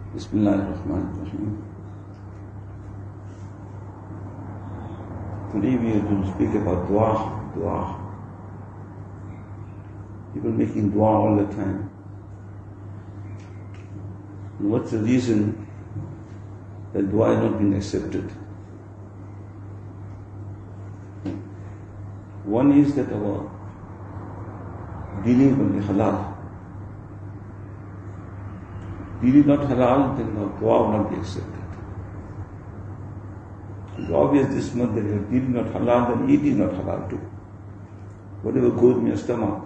Bismillahirrahmanirrahim. Today we are going to speak about dua. People making dua all the time. And what's the reason that dua is not being accepted? One is that our dealing will be halal. Dealing not halal, then our dua will not be accepted. It's obvious this month that if you're dealing not halal, then eating not halal too. Whatever goes in your stomach.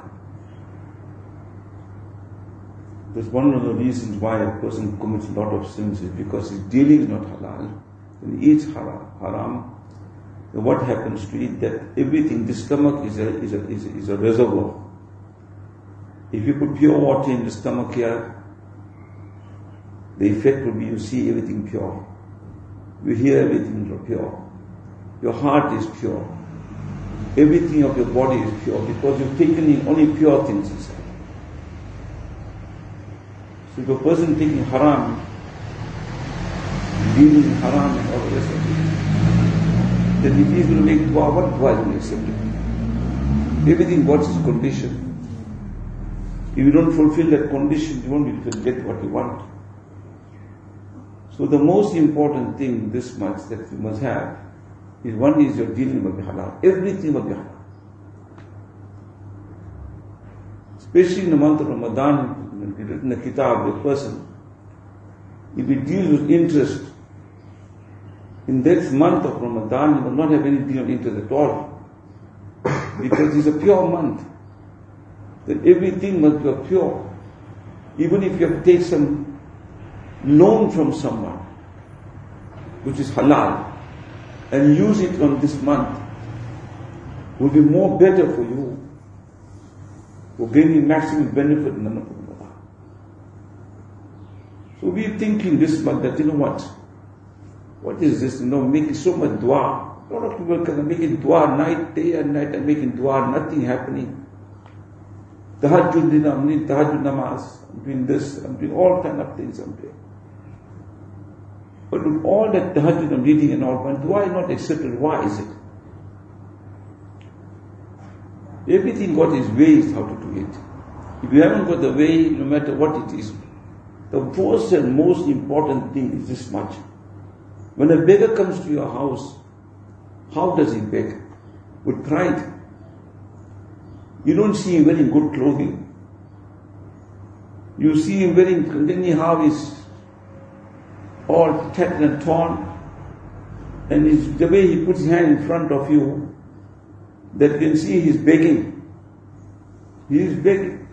That's one of the reasons why a person commits a lot of sins is because his dealing is not halal. When he eats haram, then what happens to it? That everything, the stomach is a reservoir. If you put pure water in the stomach here, the effect will be you see everything pure. You hear everything pure. Your heart is pure. Everything of your body is pure because you've taken in only pure things inside. So if a person taking haram, dealing in haram and all the rest of it, then if he's going to make dua, what dua is going to accept it? Everything what is conditioned. If you don't fulfill that condition, you won't be able to get what you want. So the most important thing this much that you must have is one is your dealing will be halal. Everything will be halal. Especially in the month of Ramadan, when we written the kitab, the person, if he deals with interest, in that month of Ramadan, he will not have any deal of interest at all. Because it's a pure month. Then everything must be pure. Even if you have to take some loan from someone, which is halal, and use it on this month, will be more better for you, for gaining maximum benefit in the month of Ramadan. So we're thinking this month that, you know what is this? Making so much dua. A lot of people are making dua night, day and night, and making dua, nothing happening. Tahajjud dinner, I'm doing tahajjud namaz, I'm doing this, I'm doing all kind of things I'm doing. But with all that tahajjud I'm reading and all, when dua is not accepted, why is it? Everything got its ways how to do it. If you haven't got the way, no matter what it is, the first and most important thing is this much. When a beggar comes to your house, how does he beg? With pride. You don't see him wearing good clothing. You see him wearing, anyhow he's all tattered and torn. And it's the way he puts his hand in front of you, that you can see he's begging. He is begging.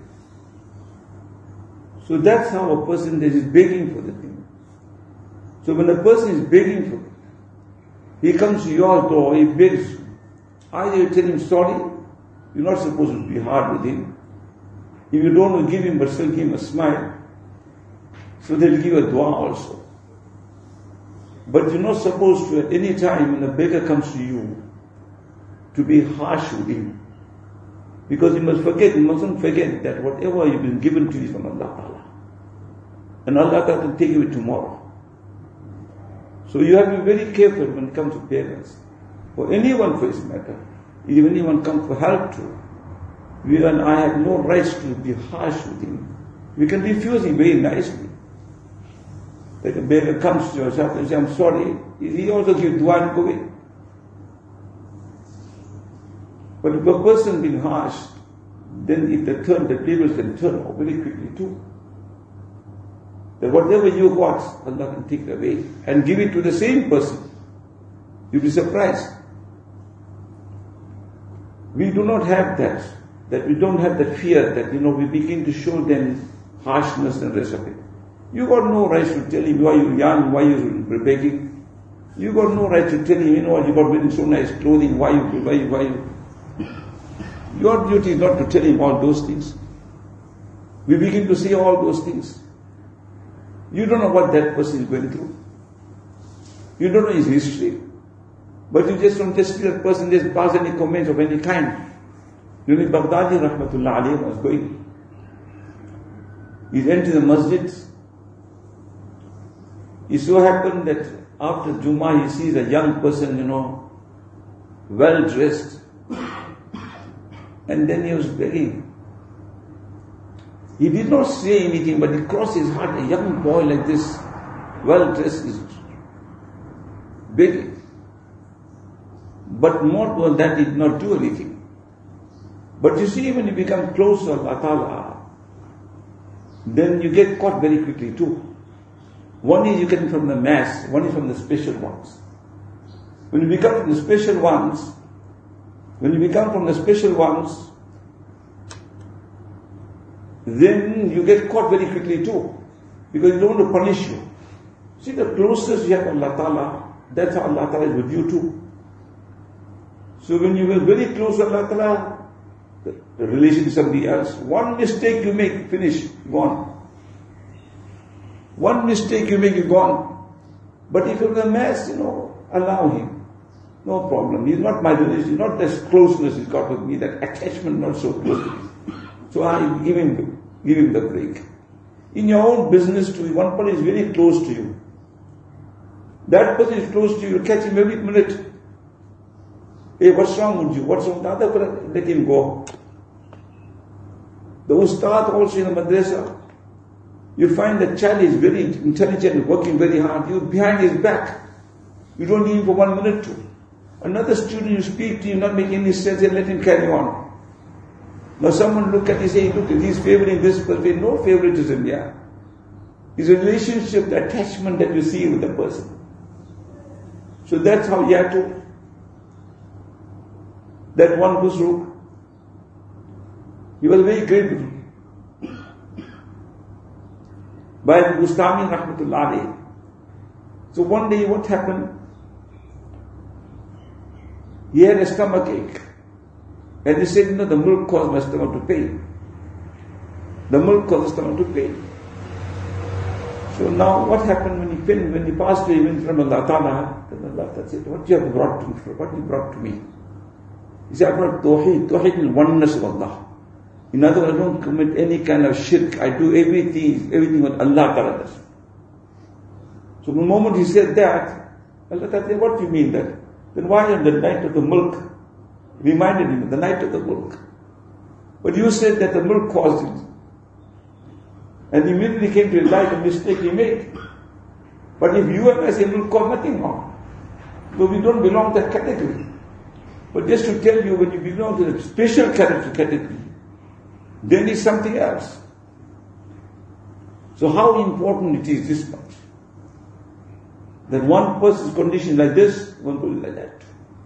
So that's how a person that is begging for the thing. So when a person is begging for it, he comes to your door, he begs. Either you tell him sorry, you're not supposed to be hard with him. If you don't give him, but still give him a smile, so they'll give a dua also. But you're not supposed to, at any time when a beggar comes to you, to be harsh with him. Because you mustn't forget that whatever you've been given to you is from Allah Ta'ala. And Allah Ta'ala can take you tomorrow. So you have to be very careful when it comes to parents. Or anyone for this matter. If anyone comes for help to, you and I have no rights to be harsh with him. We can refuse him very nicely. Like a beggar comes to yourself and says, I'm sorry. He also gives dua and go away. But if a person being harsh, then if the tables can turn very quickly too. That whatever you got, Allah can take away and give it to the same person. You'll be surprised. We do not have that we don't have that fear that, we begin to show them harshness and rest of it. You got no right to tell him why you're young, why you're begging. You got no right to tell him, you got wearing so nice clothing, why you. Your duty is not to tell him all those things. We begin to say all those things. You don't know what that person is going through. You don't know his history. But you just don't just see that person just pass any comments of any kind. Baghdadi rahmatullah alayhi was going. He's entered the masjid It so happened that after Jummah he sees a young person, well dressed. And then he was begging. He did not say anything, but it crossed his heart, a young boy like this, well dressed, is begging. But more than that, he did not do anything. But you see, when you become close to Allah Ta'ala, then you get caught very quickly too. One is you get from the mass, one is from the special ones. When you become from the special ones, then you get caught very quickly too. Because they don't want to punish you. See, the closest you have to Allah Ta'ala, that's how Allah Ta'ala is with you too. So when you are very close to Allah Ta'ala, the relation to somebody else, one mistake you make, finish, gone. One mistake you make, you're gone. But if you're the mass, allow him. No problem. He's not my relation, not that closeness he's got with me, that attachment not so close to me. So I give him the break. In your own business too, one person is very close to you. That person is close to you, you catch him every minute. Hey, what's wrong with you? What's wrong with the other person? Let him go. The ustad also in the madrasa, you find the child is very intelligent, working very hard. You're behind his back. You don't need him for 1 minute too. Another student you speak to him, not making any sense, and let him carry on. Now someone look at you, say, look, he's favoring this person. No favoritism, yeah. It's a relationship, the attachment that you see with the person. So that's how you have to. That one Busruk, he was very grateful. By Bustami Rahmatullah alayhi. So one day what happened? He had a stomach ache. And he said, the milk caused my stomach to pain. The milk caused the stomach to pain. So now what happened when he passed away in front of Allah Ta'ala? Allah Ta'ala said, what you have brought to me? What you brought to me? He said, I brought Tawheed. Tawheed is oneness of Allah. In other words, I don't commit any kind of shirk. I do everything what Allah Ta'ala does. So the moment he said that, Allah Ta'ala said, what do you mean that? Then why on the night of the milk? Reminded him of the night of the milk. But you said that the milk caused it. And he immediately came to realize the mistake he made. But if you and I say milk caused nothing wrong, so we don't belong to that category. But just to tell you, when you belong to the special category, then it's something else. So how important it is this much? That one person's condition like this, one person like that.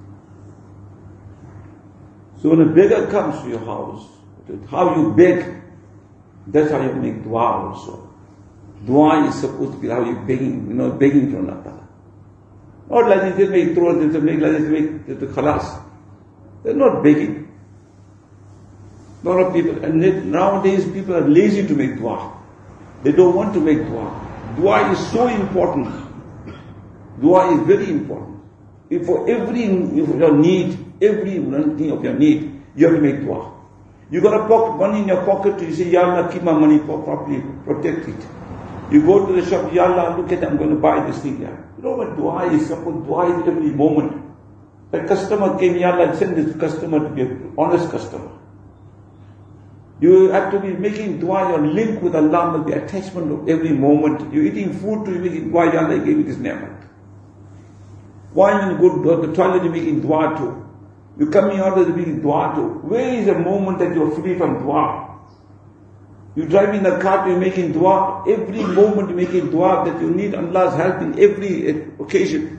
So when a beggar comes to your house, how you beg, that's how you make dua also. Dua is supposed to be how you begging, begging from Allah Ta'ala. Not like they make throw it, they make like this, make the khalas. They're not begging. A lot of people, and nowadays people are lazy to make dua. They don't want to make dua. Dua is so important. Dua is very important. If for every your need, every thing of your need, you have to make dua. You got a money in your pocket, you say, Ya Allah, keep my money properly, protect it. You go to the shop, Ya Allah, look at it, I'm going to buy this thing here. You know what dua is? Dua is every moment. A customer came, Ya Allah, send this customer to be an honest customer. You have to be making dua, your link with Allah must be attachment of every moment. You're eating food, you're making dua, Ya Allah gave you this ni'mat. Why when you go to the toilet, you're making dua too. You're coming out, you're making dua too. Where is the moment that you're free from dua? You're driving the car, you're making dua. Every moment you're making dua that you need Allah's help in every occasion.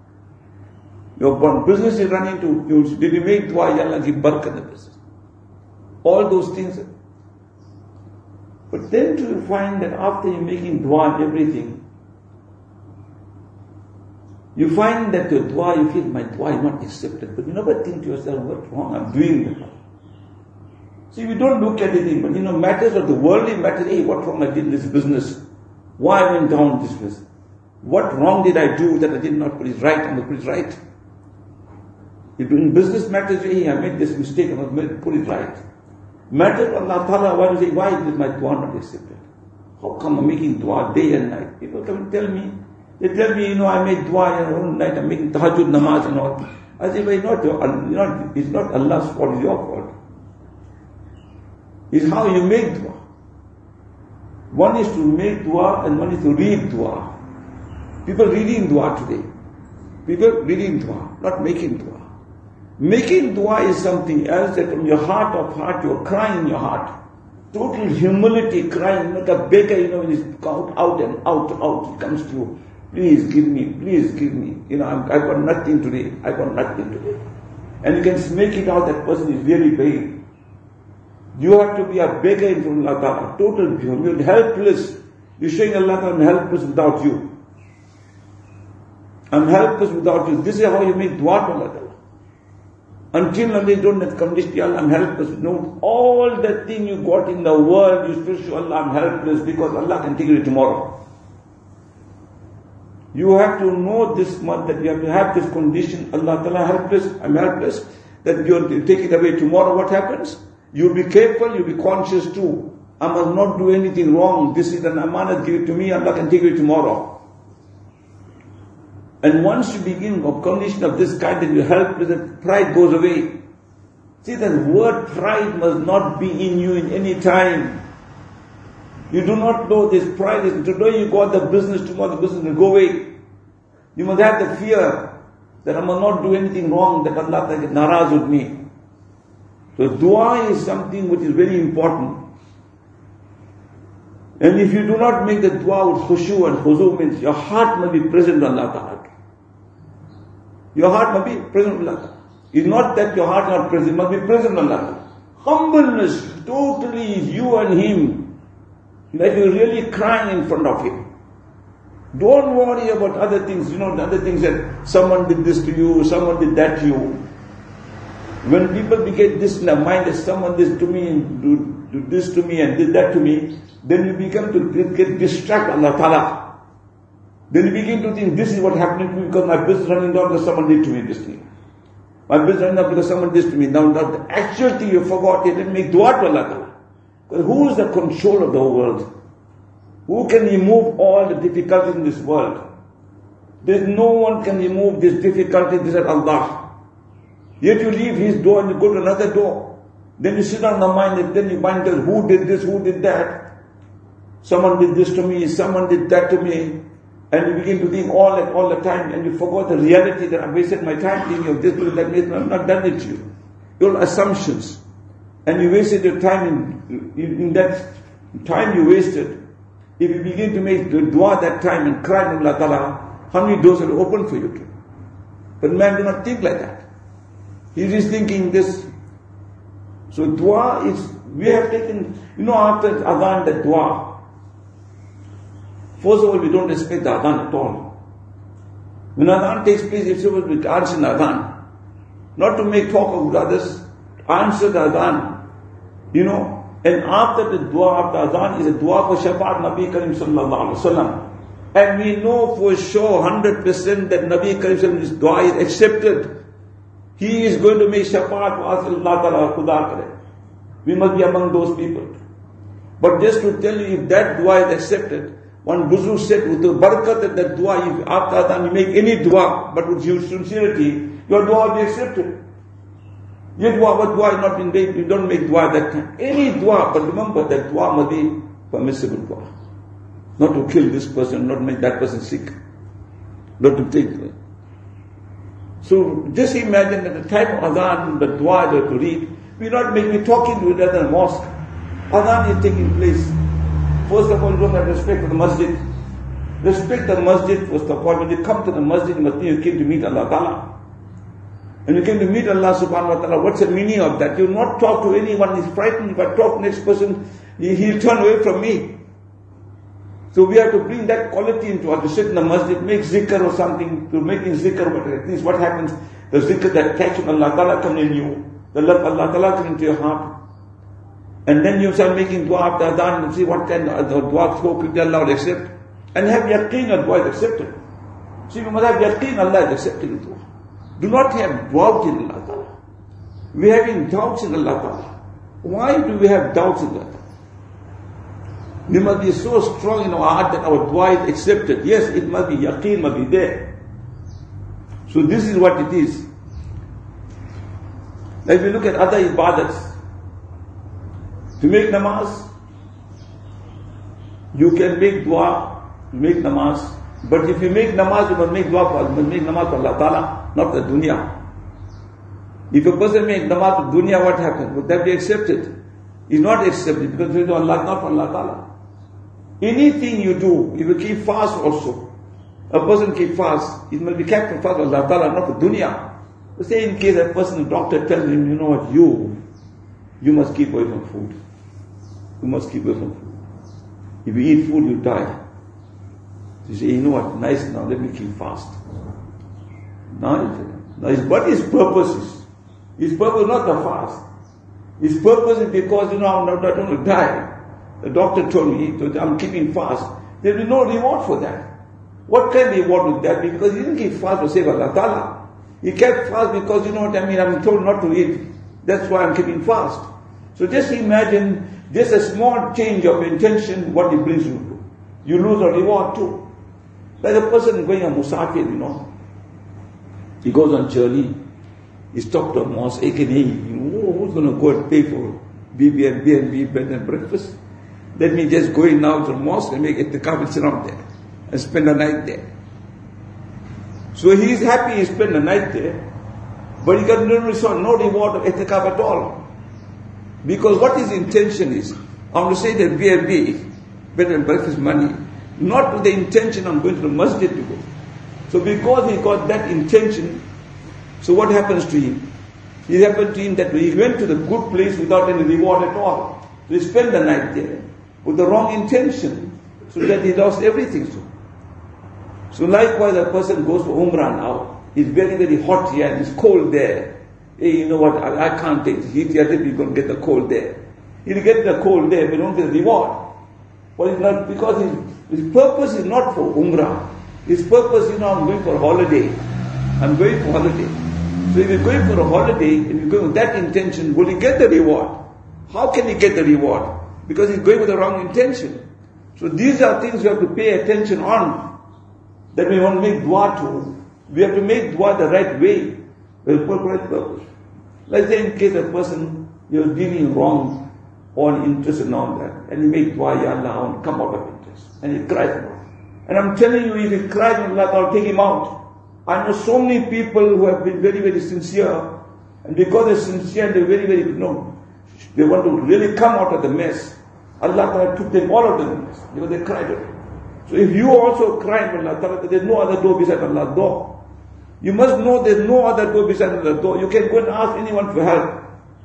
Your business is running to, did you make dua, Ya Allah give barakah in the business? All those things. But then to find that after you're making dua and everything, you find that your dua, you feel my dua is not accepted. But you never think to yourself, what's wrong? I'm doing that. See, we don't look at anything, but matters of the worldly matters. Hey, what wrong I did in this business? Why I went down this business? What wrong did I do that I did not put it right? I'm going to put it right. If in business matters, hey, I made this mistake, I'm going to put it right. Matter of Allah Ta'ala, why do you say, why did my dua not accepted? How come I'm making dua day and night? People come and tell me, They tell me, I make dua all night, I'm making tahajjud namaz and all. I say, well, it's not Allah's fault, it's your fault. It's how you make dua. One is to make dua and one is to read dua. People reading dua today. People reading dua, not making dua. Making dua is something else, that from your heart of heart, you're crying in your heart. Total humility, crying, like a beggar, when he's out and out, he comes to you. Please give me. I've got nothing today. And you can make it out that person is really begging. You have to be a beggar in front of Allah Ta'ala. Total, you're helpless. You're showing Allah Ta'ala, I'm helpless without you. I'm helpless without you. This is how you make dua to Allah Ta'ala. Until they don't have condition, Allah, I'm helpless. No, all that thing you got in the world, you still show Allah, I'm helpless, because Allah can take it tomorrow. You have to know this much, that you have to have this condition, Allah Ta'ala, helpless, I'm helpless, that you take it away tomorrow. What happens? You'll be careful, you'll be conscious too. I must not do anything wrong. This is an amanat, give it to me, Allah can take it tomorrow. And once you begin a condition of this kind, that you help, that pride goes away. See, that word pride must not be in you in any time. You do not know this pride is, today you got the business, tomorrow the business will go away. You must have the fear that I must not do anything wrong, that Allah will get naraz with me. So dua is something which is very important. And if you do not make the dua with khushu and khuzu, means your heart must be present with Allah Ta'ala. Your heart must be present with Allah Ta'ala. It's not that your heart is not present, it must be present with Allah Ta'ala. Humbleness, totally is you and Him. That you're really crying in front of Him. Don't worry about other things, the other things that someone did this to you, someone did that to you. When people get this in their mind, that someone did this to me, and do this to me and did that to me, then you become to get distracted Allah Ta'ala. Then you begin to think, this is what happened to me because my business running down because someone did to me this thing. My business running down because someone did this to me. Now the actual thing you forgot, you didn't make dua to Allah Ta'ala. Because who is the control of the whole world? Who can remove all the difficulties in this world? There's no one can remove this difficulty except Allah. Yet you leave His door and you go to another door. Then you sit on the mind and then you find out who did this, who did that. Someone did this to me, someone did that to me. And you begin to think all the time, and you forgot the reality that I wasted my time thinking of this, that, I've not done it to you. Your assumptions. And you wasted your time in that time you wasted. If you begin to make the dua that time and cry to Allah Ta'ala, how many doors will open for you to? But man do not think like that. He is thinking this. So dua is, we have taken, after adhan, the dua. First of all, we don't respect the adhan at all. When adhan takes place, it's supposed to be answer the adhan. Not to make talk of others, answer the adhan. And after the dua, after adhan, is a dua for Shafaat Nabi Karim Sallallahu Alaihi Wasallam. And we know for sure, 100% that Nabi Karim Sallallahu Alaihi Wasallam's dua is accepted. He is going to make Shafaat for us, Allah Ta'ala Khuda Kare. We must be among those people. But just to tell you, if that dua is accepted, one Buzurg said, with the barakat of that dua, if after adhan you make any dua, but with sincerity, your dua will be accepted. Your dua, what dua is not in vain, you don't make dua that time. Any dua, but remember that dua must be permissible dua. Not to kill this person, not make that person sick. Not to take. So just imagine at the time of adhan, the dua you have to read, we're talking to each other in the mosque. Adhan is taking place. First of all, you don't have respect for the masjid. Respect the masjid first of all. When you come to the masjid, you must know you came to meet Allah Ta'ala. And you came to meet Allah Subhanahu Wa Ta'ala. What's the meaning of that? You will not talk to anyone. He's frightened. If I talk to the next person, he'll turn away from me. So we have to bring that quality into us. To sit in the masjid, make zikr or something. To making zikr, but at least what happens? The zikr that catch Allah Ta'ala comes in you. The love of Allah Ta'ala comes into your heart. And then you start making dua after adhan and see what kind of dua so quickly Allah will accept. And have yaqeen that dua is accepted. See, you must have yaqeen Allah is accepting dua. Do not have doubt in Allah Ta'ala. We are having doubts in Allah Ta'ala. Why do we have doubts in Allah Ta'ala? We must be so strong in our heart that our dua is accepted. Yes, it must be yaqeen, must be there. So this is what it is. Like we look at other ibadats. To make namaz, you can make dua, make namaz. But if you make namaz, you must make dua for, Allah Ta'ala, not the dunya. If a person makes namaz for dunya, what happens? Would that be accepted? It's not accepted because it is Allah, not for Allah Ta'ala. Anything you do, if you keep fast also, a person keep fast, it must be kept from fast for Allah Ta'ala, not for dunya. Say in case a person, the doctor tells him, you know what, you must keep away from food. You must keep away from food. If you eat food, you die. You say, you know what, nice now, let me keep fast. Now what his purpose is? His purpose is not the fast. His purpose is because, I'm not going to die. The doctor told me, I'm keeping fast. There will be no reward for that. What kind of reward would that be? Because he didn't keep fast for sake of Allah Ta'ala. He kept fast because, I'm told not to eat. That's why I'm keeping fast. So just imagine, just a small change of intention, what it brings you to. You lose a reward too. Like a person going on musafir, he goes on journey, he stopped at a mosque, who's going to go and pay for B&B, bed and breakfast? Let me just go in now to the mosque and make itikaf and sit down there and spend the night there. So he is happy he spent the night there, but he got no reward of itikaf at all. Because what his intention is, I want to say that B&B, bed and breakfast money, not with the intention of going to the masjid to go. So because he got that intention, so what happens to him? It happened to him that he went to the good place without any reward at all. So he spent the night there with the wrong intention, so that he lost everything. So likewise, a person goes for Umrah now. It's very, very hot here and it's cold there. Hey, you know what, I can't take the heat here, we're going to get the cold there. He'll get the cold there, but don't get the reward. But it's not because his purpose is not for Umrah. His purpose, I'm going for a holiday. I'm going for a holiday. So if you're going for a holiday, and you're going with that intention, will he get the reward? How can he get the reward? Because he's going with the wrong intention. So these are things we have to pay attention on, that we want to make dua to. We have to make dua the right way, with the right purpose. Let's say in case a person, you're dealing wrong, or interest and all that, and he make dua, Ya Allah, I want to come out of interest. And he cries out. And I'm telling you, if he cries, Allah, I'll take him out. I know so many people who have been very, very sincere, and because they're sincere and they're very, very, they want to really come out of the mess. Allah took them all out of the mess, because they cried out. So if you also cry for Allah, there's no other door beside Allah's door. You must know there's no other door beside Allah's door. You can go and ask anyone for help.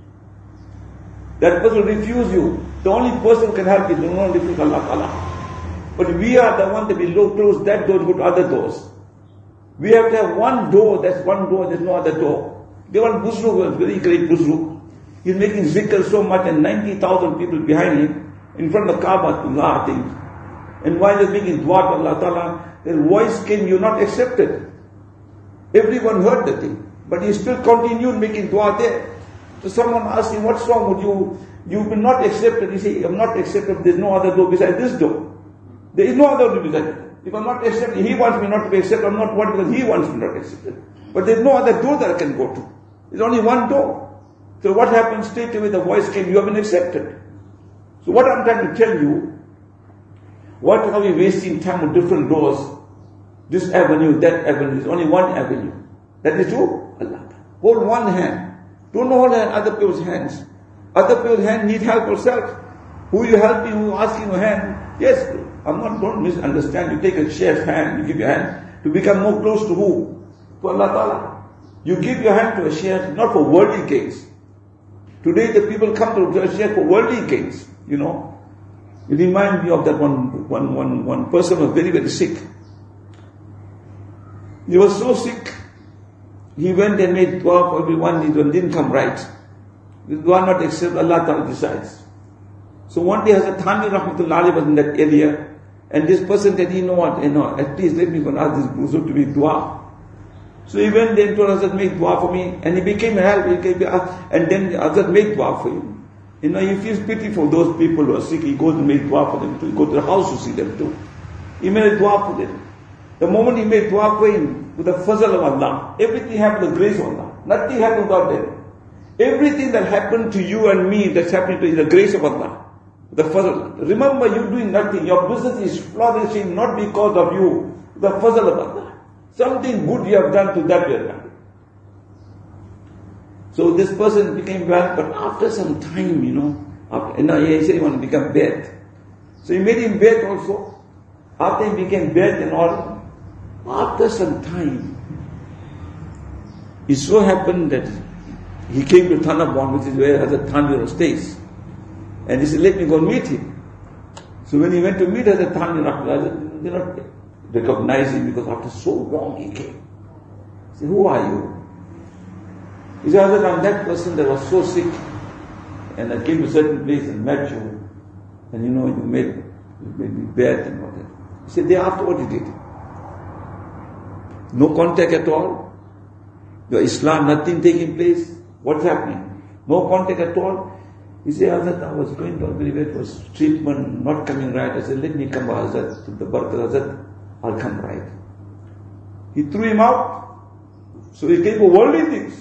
That person will refuse you. The only person who can help you is only Allah. But we are the one that will close that door to go to other doors. We have to have one door, that's one door, there's no other door. There was Buzruk, a very great Buzruk. He's making zikr so much and 90,000 people behind him, in front of Kaaba, Allah things. And while he's making dua to Allah Ta'ala, their voice came, you're not accepted. Everyone heard the thing, but he still continued making dua there. So someone asked him, what's wrong with you? You've been not accepted. He said, I'm not accepted, there's no other door beside this door. There is no other door beside it. If I'm not accepted, he wants me not to be accepted, I'm not one because he wants me not accepted. But there's no other door that I can go to. There's only one door. So what happens? Straight away the voice came, you have been accepted. So what I'm trying to tell you, what are we wasting time on different doors? This avenue, that avenue, there's only one avenue. That is true? Allah. Hold one hand. Don't hold other people's hands. Other people's hands need help yourself. Who you helping, who asking your hand? Yes, don't misunderstand. You take a sheikh's hand, you give your hand to become more close to who? To Allah Ta'ala. You give your hand to a sheikh not for worldly gains. Today the people come to a sheikh for worldly gains, It reminds me of that one person who was very, very sick. He was so sick, he went and made dua for everyone, it didn't come right. The dua not accepted, Allah Ta'ala decides. So one day Hazrat Thani Rahmatullah was in that area, and this person said, at least let me go and ask this Buzurg to make dua. So he went there and told Hazrat, make dua for me, and he became help, and then Hazrat made dua for him. He feels pity for those people who are sick. He goes and makes dua for them too. He goes to the house to see them too. He made a dua for them. The moment he made dua for him, with the fazl of Allah, everything happened with the grace of Allah. Nothing happened without them. Everything that happened to you and me, that's happening to you, the grace of Allah. The fazl. Remember, you're doing nothing. Your business is flourishing not because of you. The fazl of Allah. Something good you have done to that you have done. So this person became well, but after some time, he said he wanted to become bad. So he made him bad also. After he became bad and all, after some time, it so happened that he came to Thanabon, which is where Hazrat Thanwir stays. And he said, let me go and meet him. So when he went to meet Hazrat Thanwir, they did not recognize him because after so long he came. He said, who are you? He said, Hazrat, I'm that person that was so sick. And I came to a certain place and met you. And you made me bad and all that. He said, thereafter what he did? No contact at all. Your Islam, nothing taking place. What's happening? No contact at all. He said, Hazrat, I was going to everywhere. It was treatment, not coming right. I said, let me come, Hazrat, to the Barakat, Hazrat, I'll come right. He threw him out. So he came for worldly things.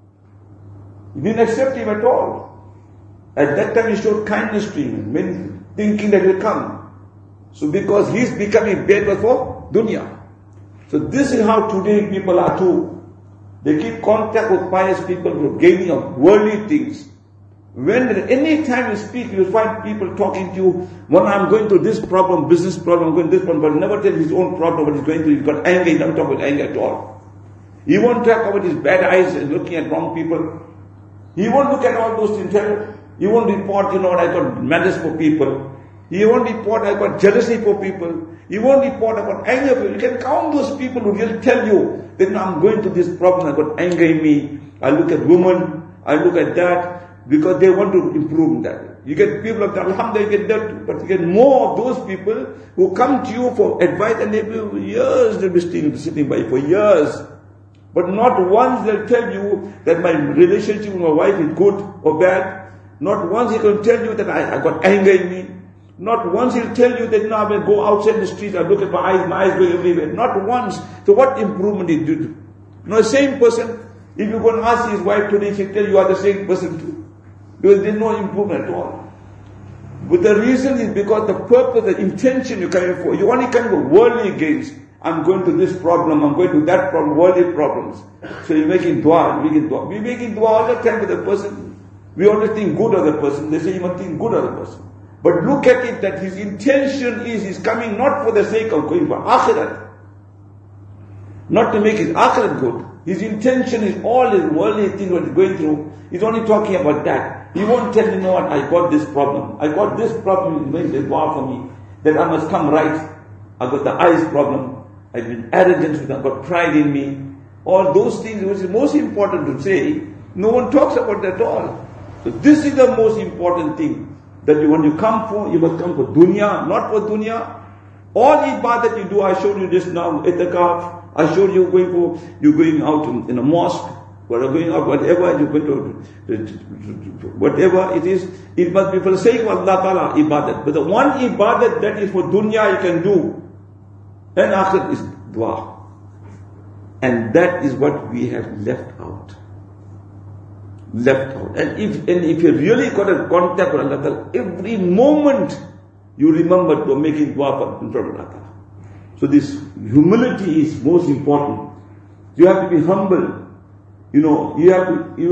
He didn't accept him at all. At that time he showed kindness to him, thinking that he'll come. So because he's becoming bad for dunya. So this is how today people are too. They keep contact with pious people who are gaining of worldly things. When at any time you speak, you find people talking to you, when I'm going through this problem, business problem, I'm going through this problem, but never tell his own problem, what he's going through. He's got anger, he doesn't talk about anger at all. He won't talk about his bad eyes and looking at wrong people. He won't look at all those things. He won't report, I got malice for people. He won't report, I got jealousy for people. He won't report about anger for people. You can count those people who will tell you that I'm going to this problem, I got anger in me. I look at women, I look at that, because they want to improve that. You get people of Alhamdulillah, you get that, but you get more of those people who come to you for advice and they will years, they'll be sitting by you for years. But not once they'll tell you that my relationship with my wife is good or bad. Not once he can tell you that I got anger in me. Not once he'll tell you that I will go outside the street, I look at my eyes go everywhere. Not once. So what improvement he did? The same person, if you go and ask his wife today, she'll tell you are the same person too. Because there's no improvement at all. But the reason is because the purpose, the intention you're coming for, you only come for worldly gains. I'm going to this problem, I'm going to that problem, worldly problems. So you're making dua, We're making dua all the time with the person. We always think good of the person. They say you must think good of the person. But look at it that his intention is he's coming not for the sake of going for akhirat. Not to make his akhirat good. His intention is all his worldly things what he's going through. He's only talking about that. He won't tell you, what, I got this problem. I got this problem, he's making a dua for me. That I must come right. I got the eyes problem. I've been arrogant, I've got pride in me. All those things which is most important to say, no one talks about that at all. So this is the most important thing. That when you come for, you must come for dunya, not for dunya. All ibadat you do, I showed you just now, itikaf. I showed you going out in a mosque, or going out, whatever you're going to, whatever it is, it must be for the sake of Allah Ta'ala, ibadat. But the one ibadat that is for dunya you can do, and after is dua. And that is what we have left out. And if you really got a contact with Allah Ta'ala, every moment you remember to making dua in front of Allah Ta'ala. So this humility is most important. You have to be humble. You have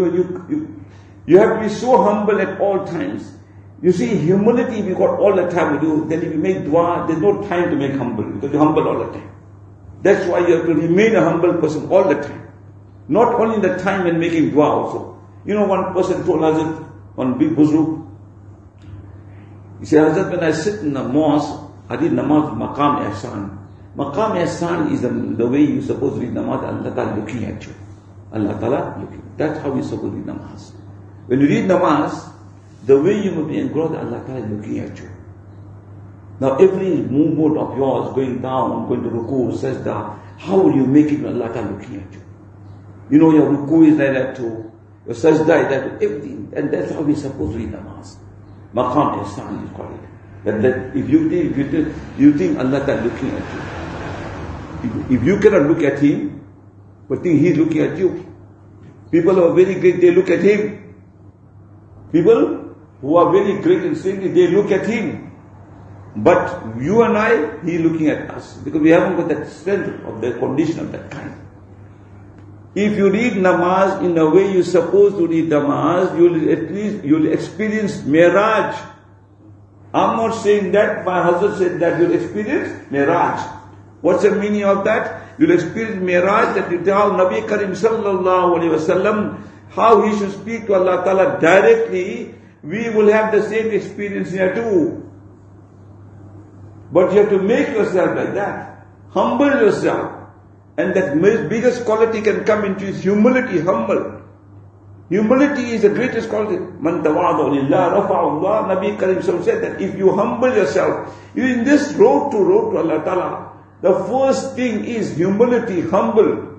to be so humble at all times. You see, humility, if you got all the time to do, then if you make dua, there's no time to make humble, because you're humble all the time. That's why you have to remain a humble person all the time. Not only the time when making dua also. One person told Hazrat, one big buzurg, he said, Hazrat, when I sit in the mosque, I read namaz maqam ihsan. Maqam ihsan is the way you're supposed to read namaz, Allah Ta'ala looking at you. Allah Ta'ala looking. That's how you're supposed to read namaz. When you read namaz, the way you must be engrossed, Allah Ta'ala is looking at you. Now every movement of yours, going down, going to ruku, sajda, how will you make it when Allah Ta'ala looking at you? Your ruku is like that too. your sajda, that everything. And that's how we're supposed to read namaz. Maqam ihsan is called it. That if you think Allah is looking at you. If you cannot look at Him, but think He's looking at you. People who are very great, they look at Him. People who are very great in singing, they look at Him. But you and I, He is looking at us. Because we haven't got that strength of the condition of that kind. If you read namaz in the way you're supposed to read namaz, you'll experience Miraj. I'm not saying that, my husband said that you'll experience Miraj. What's the meaning of that? You'll experience Miraj, that you tell Nabi Karim sallallahu alayhi wasallam how he should speak to Allah Ta'ala directly. We will have the same experience here too. But you have to make yourself like that. Humble yourself. And that biggest quality can come into is humility, humble. Humility is the greatest quality. Man tawadu lillah rafa'u Allah. Nabi Karim said that if you humble yourself, you're in this road to Allah Ta'ala. The first thing is humility, humble.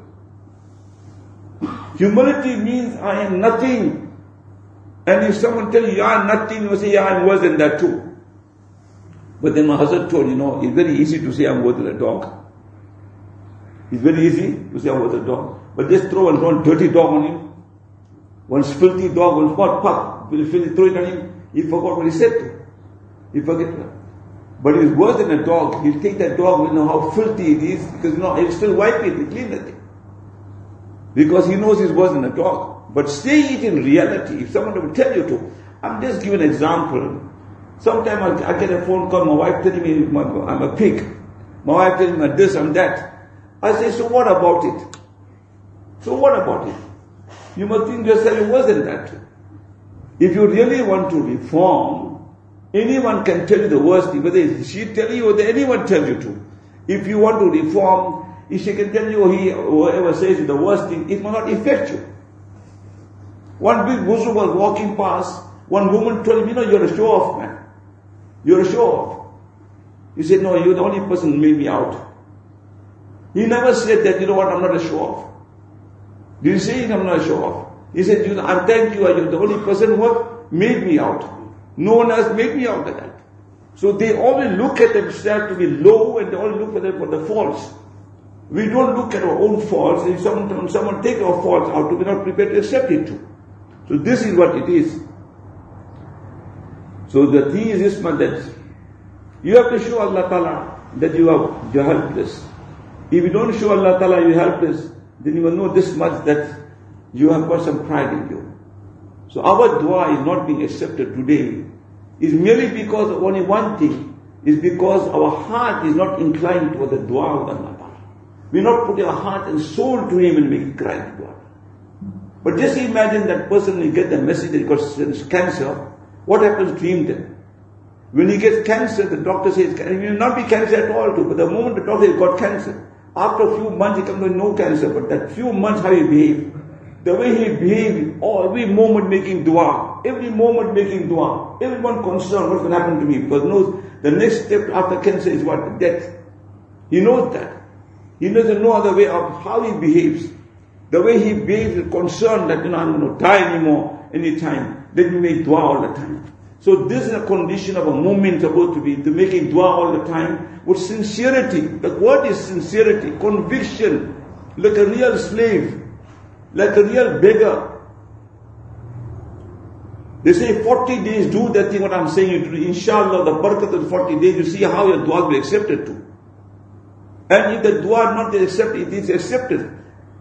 Humility means I am nothing. And if someone tells you are nothing, you say, yeah, I'm worse than that too. But then my husband told, it's very easy to say I'm worse than a dog. It's very easy to say I'm worse than a dog. But just throw one dirty dog on him. One filthy dog, one spot pup. Will throw it on him. He forgot what he said to him. He forget. But if he's worse than a dog, he'll take that dog, how filthy it is, because he'll still wipe it, he'll clean the thing. Because he knows he's worse than a dog. But say it in reality. If someone will tell you to, I'm just giving an example. Sometimes I get a phone call, my wife telling me I'm a pig. My wife telling me this, I'm that. I say, so what about it? So what about it? You must think yourself you're worse than that. If you really want to reform, anyone can tell you the worst thing, whether she tell you or whether anyone tell you to. If you want to reform, if she can tell you or whoever says the worst thing, it will not affect you. One big Muslim was walking past, one woman told him, you're a show-off man. You're a show-off. He said, no, you're the only person who made me out. He never said that, I'm not a show-off. Did he say I'm not a show-off? He said, I thank you, you're the only person who made me out. No one else made me out like that. So they always look at themselves to be low and they always look for the faults. We don't look at our own faults. If someone take our faults out, we're not prepared to accept it too. So this is what it is. So the thing is this much, that you have to show Allah Ta'ala that you're helpless. If you don't show Allah Ta'ala you're helpless, then you will know this much, that you have got some pride in you. So our dua is not being accepted today is merely because of only one thing, is because our heart is not inclined toward the dua of Allah Ta'ala. We're not putting our heart and soul to Him and make it cry to God. But just imagine that person will get the message that he got cancer. What happens to him then? When he gets cancer, the doctor says, he will not be cancer at all too. But the moment the doctor says, got cancer, after a few months he comes with no cancer. But that few months how he behaved, the way he behaved, every moment making dua, everyone concerned what's going to happen to me. Because he knows the next step after cancer is what? Death. He knows that. He doesn't know other way of how he behaves. The way he behaves is concerned that, I'm going to die anymore, anytime. Let me make dua all the time. So this is a condition of a mu'min supposed to be, to making dua all the time with sincerity. The word is sincerity, conviction, like a real slave, like a real beggar. They say 40 days, do that thing what I'm saying you to do. Inshallah, the barakat of 40 days, you see how your dua will be accepted too. And if the dua not accepted, it is accepted.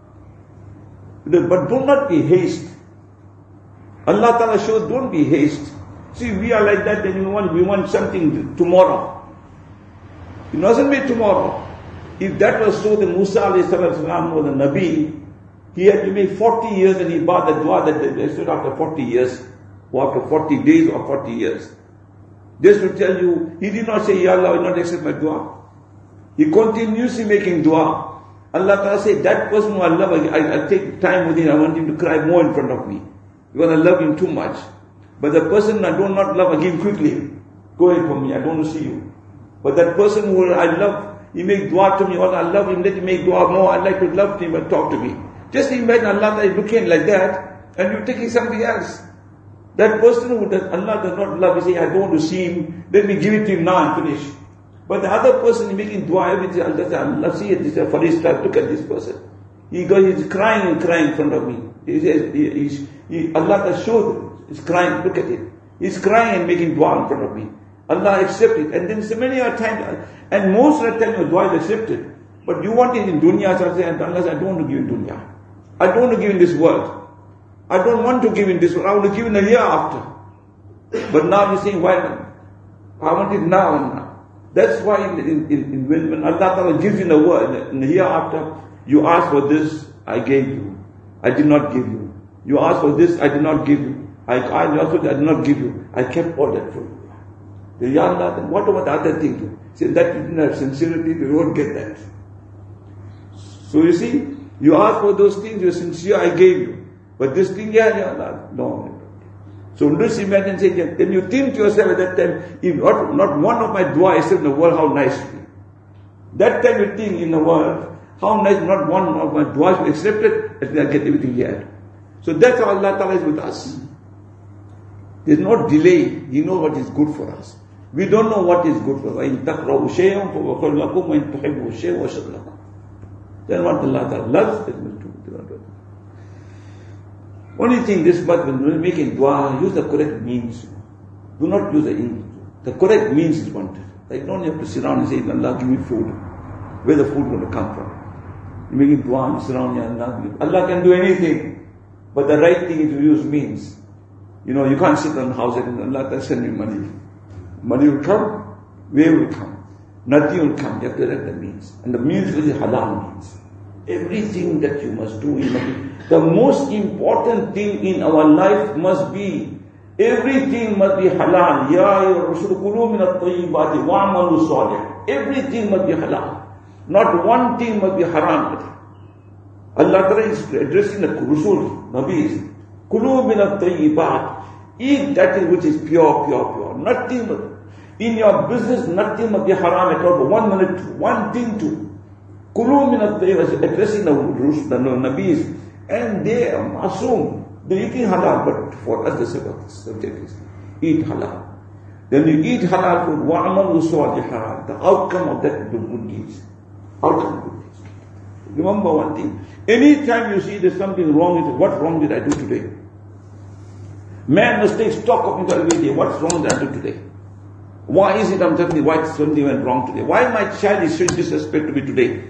But do not be haste. Allah Ta'ala shows, don't be haste. See, we are like that, then we want something tomorrow. It doesn't be tomorrow. If that was so, then Musa alayhi salam was a Nabi. He had to make 40 years and he bought the dua that they stood after 40 years, or after 40 days or 40 years. Just to tell you, he did not say, Ya Allah, I will not accept my dua. He continuously making dua. Allah Ta'ala said, that person who I love, I take time with him, I want him to cry more in front of me. Because I love him too much. But the person I do not love, I give quickly. Go away from me, I don't want to see you. But that person who I love, he make dua to me, or I love him, let him make dua more, I like to love him and talk to me. Just imagine Allah Ta'ala looking like that. and you're taking something else. That person who does, Allah does not love, you say, I don't want to see him, let me give it to him now and finish. But the other person is making dua everything, Allah see it, this is for his time, look at this person. He's crying and crying in front of me. Allah has showed, he's crying, look at it. He's crying and making dua in front of me. Allah accept it. And then so many are times, and most of the time your dua is accepted. But you want it in dunya, so and Allah says, I don't want to give in dunya. I don't want to give in this world. I don't want to give in this world. I want to give in a year after. But now you're saying, why not? I want it now and now. That's why when Allah Ta'ala gives you in the world, in the year after, you ask for this, I gave you. I did not give you. You ask for this, I did not give you. I also did not give you. I kept all that for you. The Ya Allah, then what about the other thing? Say that you didn't have sincerity, you won't get that. So you see, you ask for those things, you're sincere, I gave you. But this thing, Ya Allah, no. So just imagine saying, then you think to yourself at that time, if not one of my dua is in the world, how nice it is. That time you think in the world, how nice, not one of my duas is accepted, and I get everything here. So that's how Allah Ta'ala is with us. There's no delay. He knows what is good for us. We don't know what is good for us. Then what Allah Ta'ala loves, it will do. Only thing this month when you're making dua, use the correct means. Do not use the English. The correct means is wanted. Like don't have to sit down and say, Allah give me food. Where the food going to come from? You're making dua, you sit down, Allah can do anything. But the right thing is to use means. You know, you can't sit on the house and Allah can send you money. Money will come, where will come? Nothing will come. You have to have the means. And the means is halal means. Everything that you must do, the most important thing in our life must be, everything must be halal. Ya Rasul kulu min at-tayyibati wa'malu salih. Everything must be halal. Not one thing must be haram. Allah Ta'ala is addressing the Rasul, Nabis. Kulu min at-tayyibat. Eat that which is pure. Nothing, in your business, nothing must be haram at all. For 1 minute, one thing too. Kulu min at-tayyibat, addressing the Nabis. And they assume they're eating halal, but for us the subject is eat halal. Then you eat halal food, wa'amalu salihah. The outcome of that is good deeds. Outcome of good deeds. Remember one thing. Anytime you see there's something wrong, what wrong did I do today? Man must take stock of himself every day. What's wrong did I do today? Why is it I'm telling you why something went wrong today? Why my child is showing disrespect to me today?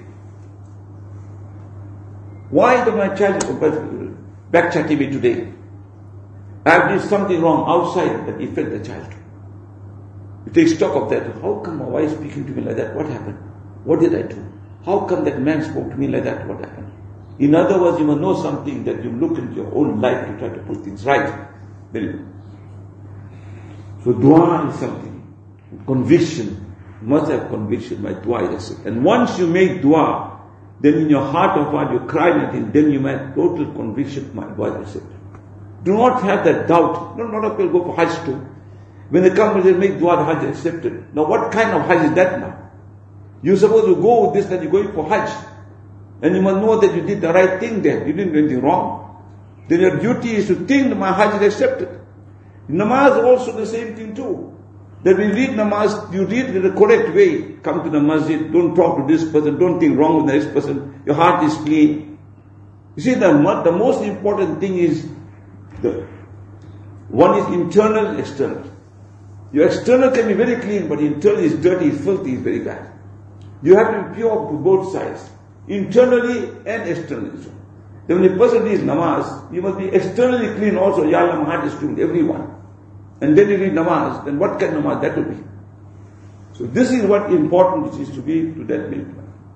Why did my child backchatting me today? I have did something wrong outside that affect the child. You take stock of that. How come my wife speaking to me like that? What happened? What did I do? How come that man spoke to me like that? What happened? In other words, you must know something that you look into your own life to try to put things right. Very good. So dua is something. Conviction. You must have conviction. My dua is accepted. And once you make dua, then in your heart of heart you cry at him, then you make total conviction, my dua is accepted. Do not have that doubt. No, not a people go for Hajj too. When they come and they make dua, the Hajj is accepted. Now what kind of Hajj is that now? You're supposed to go with this, that you're going for Hajj. And you must know that you did the right thing there. You didn't do anything wrong. Then your duty is to think that my Hajj is accepted. Namaz also the same thing too. That we read namaz, you read in the correct way. Come to the masjid, don't talk to this person, don't think wrong with the next person. Your heart is clean. You see, the most important thing is, one is internal and external. Your external can be very clean, but internal is dirty, filthy, is very bad. You have to be pure to both sides. Internally and externally. Then when a person reads namaz, you must be externally clean also. Ya Allah, my heart is clean, everyone. And then you read namaz, then what kind of namaz that will be? So this is what important it is to be to that make.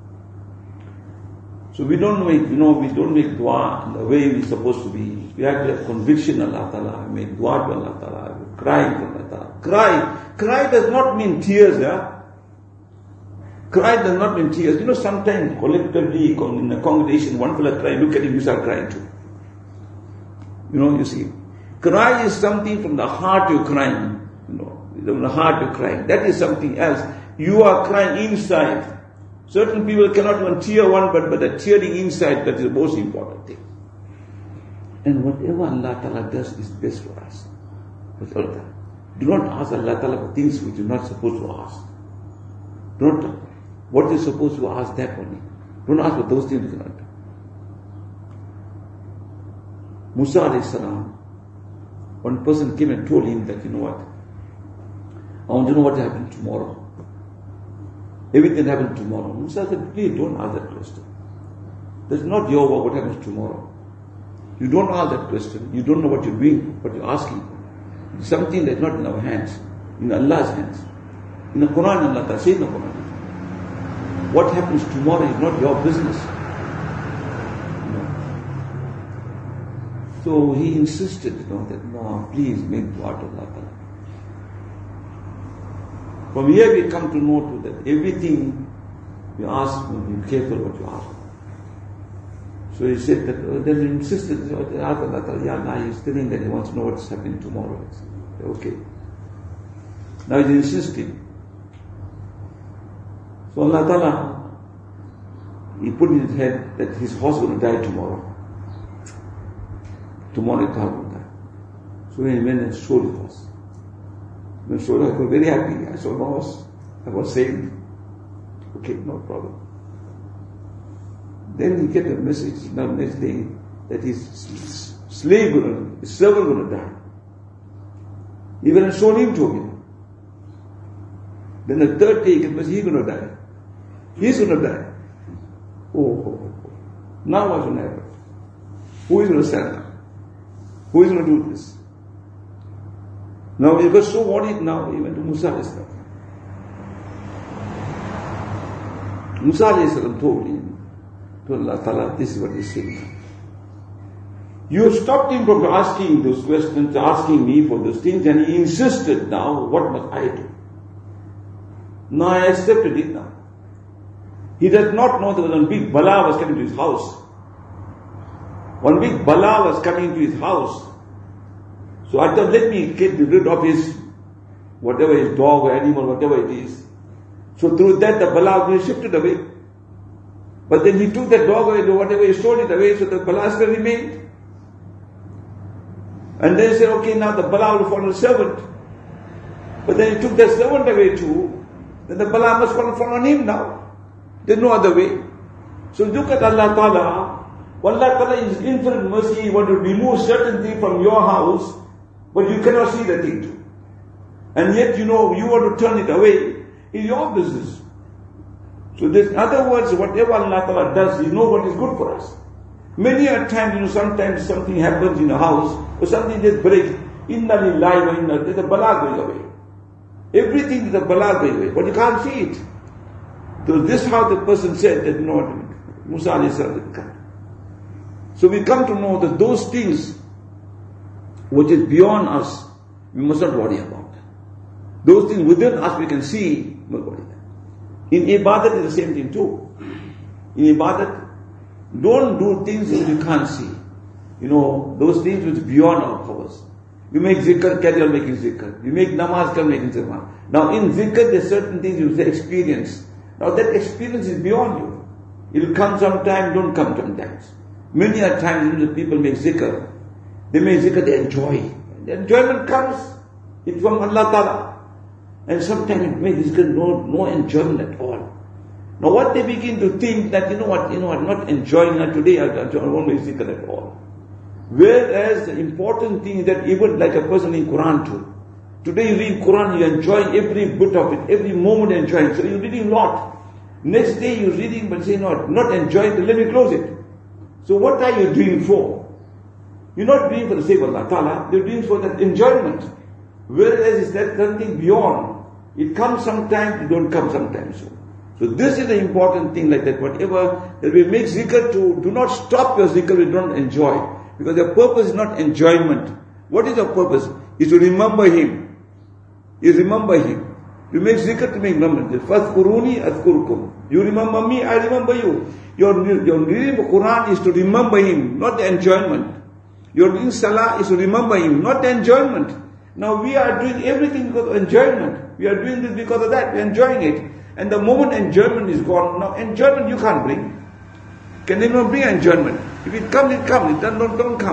So we don't make dua in the way we're supposed to be. We have to have conviction Allah Ta'ala, make dua to Allah Ta'ala, cry to Allah Ta'ala. Cry does not mean tears, yeah? Cry does not mean tears. You know, sometimes collectively in a congregation, one fellow cry, look at him, you start crying too. You know, you see. Cry is something from the heart you're crying. You know, from the heart you're crying. That is something else. You are crying inside. Certain people cannot even tear one, but the tearing inside, that is the most important thing. And whatever Allah Ta'ala does is best for us. That's all that. Do not ask Allah Ta'ala for things which you're not supposed to ask. Do not. What you're supposed to ask, that only. Don't ask for those things you cannot do. Musa alayhi salam, one person came and told him that, you know what, I want to know what will happen tomorrow. Everything happened tomorrow. Musa said, please don't ask that question. That's not your work, what happens tomorrow. You don't ask that question. You don't know what you're doing, what you're asking for. It's something that's not in our hands, in Allah's hands. In the Quran, Allah Ta'ala says in the Quran, what happens tomorrow is not your business. So he insisted, that no, please make dua to Allah Ta'ala. From here we come to know too that everything you ask, be careful what you ask. So he said that, then he insisted, ask Allah Ta'ala, Ya Allah, he's telling that he wants to know what's happening tomorrow. Said, okay. Now he's insisting. So Allah Ta'ala, he put in his head that his horse is going to die tomorrow. Tomorrow his horse will die. So he went and sold his horse. When I showed, I was very happy. I saw my horse. I was saved. Okay, no problem. Then he get a message the next day that his slave, his servant going to die. He went and showed him to him. Then the third day he get a message, he's going to die. He's going to die. Oh. Now what's going to happen? Who is going to stand up? Who is going to do this? Now he was so worried now, he went to Musa alayhi salam. Musa alayhi salam told him, to Allah Ta'ala, this is what he's saying. You have stopped him from asking those questions, asking me for those things, and he insisted now, what must I do? Now I accepted it now. He does not know that one big bala was coming to his house. One big bala was coming to his house. So I thought, let me get rid of his, whatever his dog or animal, whatever it is. So through that the bala will be shifted away. But then he took that dog away, whatever he stole it away, so the bala still remained. And then he said, okay, now the bala will fall on the servant. But then he took the servant away too, then the bala must fall on him now. There's no other way. So look at Allah Ta'ala. Allah Ta'ala is infinite mercy. He want to remove certain thing from your house, but you cannot see the thing too. And yet you want to turn it away. It's your business. So in other words, whatever Allah Ta'ala does, He knows what is good for us. Many a times, sometimes something happens in a house, or something just breaks. Inna lillahi wa inna, there's a bala going away. Everything is a bala going away, but you can't see it. So this is how the person said that, Musa alayhi salam. So we come to know that those things which is beyond us, we must not worry about. Those things within us we can see, we must worry about. In ibadat is the same thing too. In ibadat, don't do things that you can't see. Those things which are beyond our powers. We make zikr, carry on making zikr. We make namaz, carry on making namaz. Now in zikr, there are certain things you say experience. Now that experience is beyond you. It will come sometime, don't come sometimes. Many a times when the people make zikr, they enjoy. The enjoyment comes, it's from Allah Ta'ala. And sometimes it makes zikr no enjoyment at all. Now what they begin to think that, I'm not enjoying it today, I won't make zikr at all. Whereas the important thing is that even like a person in Quran too. Today you read Quran, you enjoy every bit of it, every moment you enjoy. So you're reading a lot. Next day you're reading but say, not enjoying it, let me close it. So what are you doing for? You're not doing for the sake of Allah Ta'ala, you're doing for that enjoyment. Whereas is that something beyond. It comes sometimes, it don't come sometimes. So this is the important thing like that. Whatever that we make zikr to, do not stop your zikr, we don't enjoy. Because the purpose is not enjoyment. What is the purpose? Is to remember Him. You remember Him. You make zikr to make remembrance. Fadhkuruni adhkurkum. You remember me, I remember you. Your reading of Quran is to remember Him, not the enjoyment. Your doing salah is to remember Him, not the enjoyment. Now we are doing everything because of enjoyment. We are doing this because of that. We are enjoying it. And the moment enjoyment is gone, now enjoyment you can't bring. Can anyone bring enjoyment? If it comes, it comes. It don't come.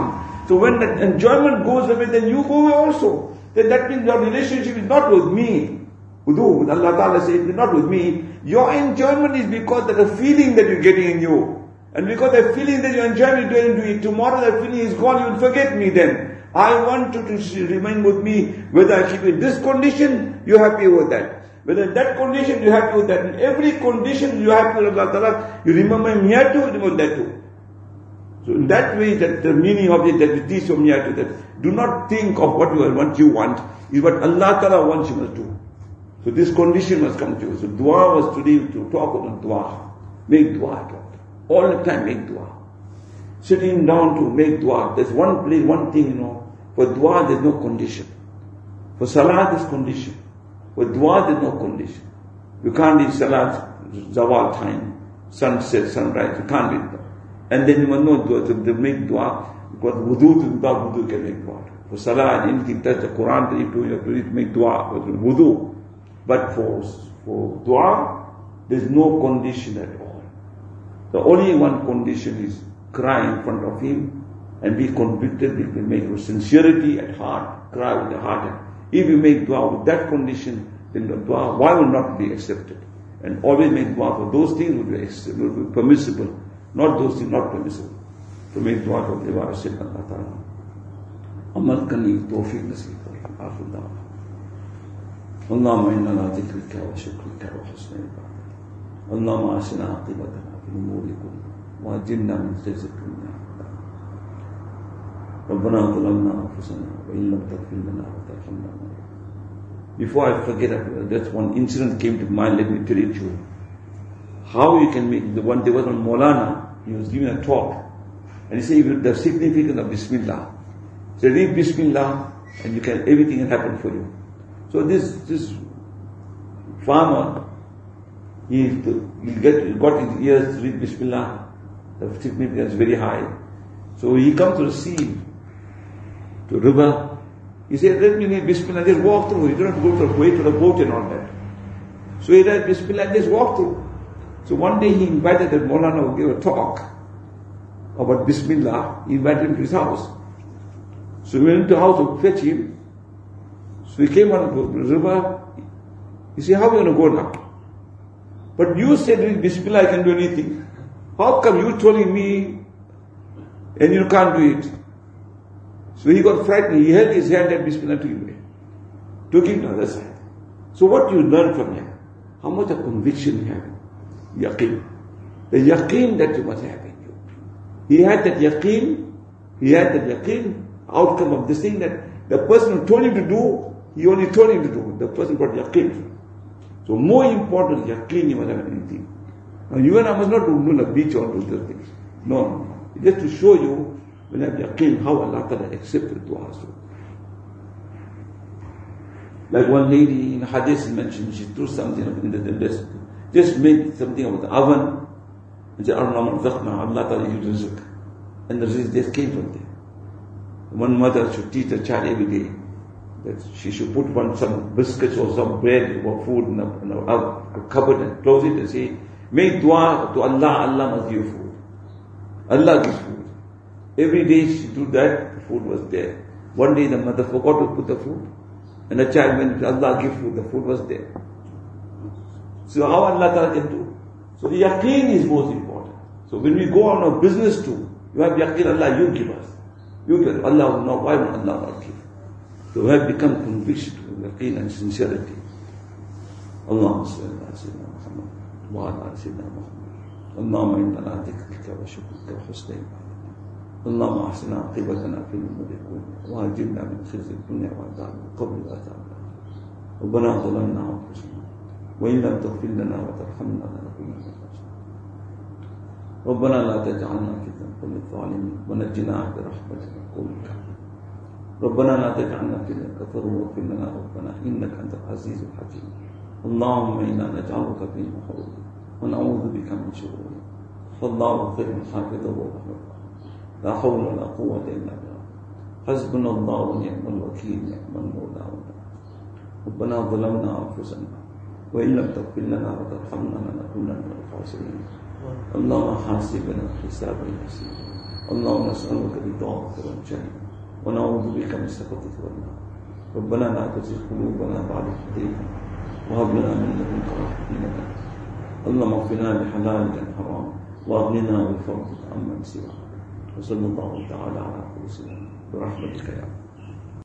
So when that enjoyment goes away, then you go away also. Then that means your relationship is not with me. With Allah Ta'ala says, it's not with me. Your enjoyment is because of the feeling that you're getting in you. And because the feeling that you enjoy me doing it, tomorrow that feeling is gone, you will forget me then. I want you to remain with me. Whether I keep in this condition, you're happy with that. Whether in that condition, you're happy with that. In every condition, you're happy with Allah Ta'ala. You remember me here too, remember that too. So in that way, that the meaning of it, that it is from here to that. Do not think of what you want. Is what Allah Ta'ala wants you must do. So this condition must come to you. So dua was today to talk about dua. Make dua. All the time make dua. Sitting down to make dua. There's one thing, for dua there's no condition. For salah there's condition. For dua there's no condition. You can't leave salah zawal time, sunset, sunrise, you can't leave that. And then you must know dua, to make dua, because without wudu can make dua. For salah and anything touch the Quran, you have to make dua with wudu. But for dua, there's no condition at all. The only one condition is cry in front of him and be convicted. If you make with sincerity at heart, cry with the heart. If you make dua with that condition, then the dua, why will not be accepted? And always make dua for those things will be permissible, not those things not permissible. To make dua for the Allah Ta'ala. Amal kani tawfiq nasib kar. Akhir da'wa. Allahumma inna ala dhikrika wa shukrika wa husni ibadah. Allahumma asina aqibatana. وأجرنا من خزي الدنيا. ربنا ظلمنا أنفسنا وإن لم تغفر لنا وترحمنا. Before I forget, that one incident came to mind. Let me tell it to you. How you can make the one day was on Maulana. He was giving a talk, and he said the significance of Bismillah. So read Bismillah, and you can everything will happen for you. So this farmer. He got his ears to read Bismillah. The significance is very high. So he comes to the sea, to river. He said, let me read Bismillah, just walk through. You don't have to go to the way to the boat and all that. So he read Bismillah, just walk through. So one day he invited that Maulana to give a talk about Bismillah. He invited him to his house. So we went to the house to fetch him. So he came on the river. He said, how are we going to go now? But you said with Bismillah I can do anything. How come you telling me and you can't do it? So he got frightened. He held his hand and Bismillah took him to the other side. So what you learn from here? How much of conviction you have? Yaqeen. The yaqeen that you must have in you. He had that yaqeen, outcome of this thing that the person who told him to do, he only told him to do. The person got yaqeen. So more important, yaqeen you must have anything. Now you and I must not do the beach or do those things. No. Just to show you, when I have yaqeen, how Allah Ta'ala accepted du'as. Like one lady in hadith mentioned, she threw something in the desert. Just made something about the oven, and said, Allah Ta'ala you rizq. And the rizq just came from there. One mother should teach the child every day that she should put some biscuits or some bread or food in a cupboard and close it and say, make dua to Allah, Allah must give food. Allah gives food. Every day she do that, the food was there. One day the mother forgot to put the food, and the child went, Allah give food, the food was there. So how Allah Ta'ala can do? So the yaqeen is most important. So when we go on a business too, you have yaqeen, Allah, you give us. You give us. Allah will not, why will Allah not give? So we have become conviction to yaqeen and sincerity. Allahumma salli ala Sayyidina Muhammad wa ala Sayyidina Muhammad. Allahumma inna ala dhikrika wa shukrika wa husni ibadah. اللهم احسن عاقبتنا في الامور كلها واجرنا من خزي الدنيا وعذاب القبر وعذاب الاخره. ربنا ظلمنا انفسنا وان لم تغفر لنا وترحمنا لنكونن من الخاسرين. ربنا لا تجعلنا فتنة للظالمين ونجنا برحمتك قولك. ربنا لا تجعلنا فتنة كفروا واغفر لنا ربنا انك انت العزيز الحكيم. اللهم انا نجعلك في نحورهم ونعوذ بك من شرورهم. فالله خير حافظا ورحمه. لا حول ولا قوة إلا بالله. حسبنا الله ونعم الوكيل نعم المولى ونعم. ربنا ظلمنا أنفسنا وإن لم تغفر لنا وترحمنا لنكونن من الخاسرين. اللهم حاسبنا حسابا يسيرا اللهم نسألك رضاك والجنة ونعوذ بك من سخطك والنار. ربنا لا تزغ قلوبنا بعد إذ هديتنا وهب لنا من لدنك رحمة إنك أنت الوهاب. اللهم اغفرنا بحلالك عن حرام واغننا بفضلك عمن سواك. وصلى الله تعالى على رسولنا برحمتك يا رب.